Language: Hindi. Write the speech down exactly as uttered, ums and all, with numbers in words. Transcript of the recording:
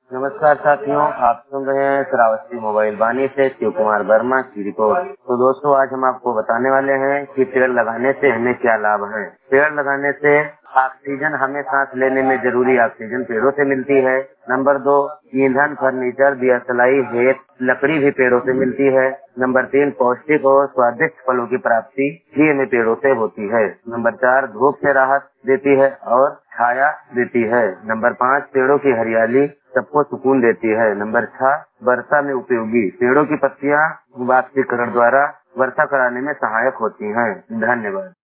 नमस्कार साथियों, आप सुन रहे हैं श्रावस्ती मोबाइल वाणी से शिव कुमार वर्मा की रिपोर्ट। तो दोस्तों, आज हम आपको बताने वाले हैं कि पेड़ लगाने से हमें क्या लाभ है। पेड़ लगाने से ऑक्सीजन, हमें सांस लेने में जरूरी ऑक्सीजन पेड़ों से मिलती है। नंबर दो, ईंधन, फर्नीचर, दिया सलाई हेत लकड़ी भी पेड़ों से मिलती है। नंबर तीन, पौष्टिक और स्वादिष्ट फलों की प्राप्ति भी हमें पेड़ों से होती है। नंबर चार, धूप से राहत देती है और छाया देती है। नंबर पाँच, पेड़ों की हरियाली सबको सुकून देती है। नंबर छह, वर्षा में उपयोगी, पेड़ों की पत्तियां वाष्पीकरण द्वारा वर्षा कराने में सहायक होती हैं। धन्यवाद।